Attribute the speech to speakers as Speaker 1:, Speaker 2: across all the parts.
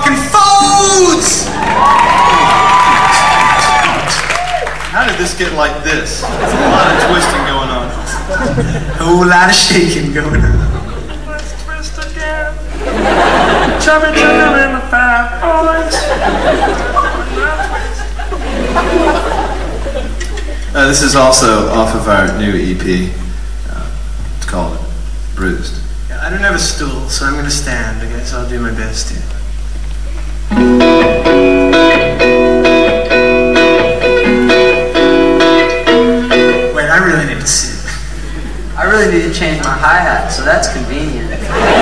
Speaker 1: fucking foods!
Speaker 2: How did this get like this? There's a lot of twisting going on.
Speaker 1: A whole lot of shaking going on.
Speaker 2: Let's twist again. Chubby chubby in the fat boys. This is also off of our new EP. It's called Bruised.
Speaker 1: Yeah, I don't have a stool, so I'm gonna stand. I guess I'll do my best here. Wait, I really need to sit.
Speaker 3: I really need to change my hi-hat, so that's convenient.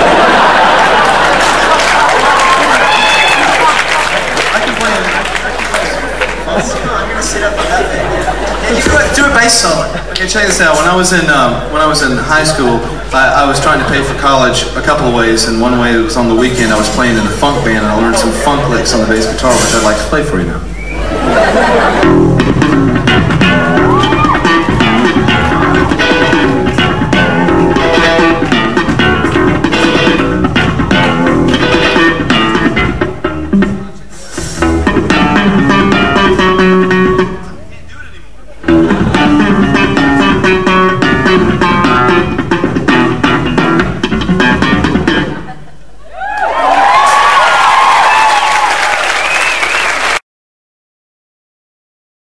Speaker 2: I can play it.
Speaker 1: I'm gonna sit up on that thing. Yeah, you do a bass solo.
Speaker 2: Okay, check this out. When I was in high school, I was trying to pay for college a couple of ways, and one way was on the weekend. I was playing in a funk band, and I learned some funk licks on the bass guitar, which I'd like to play for you now.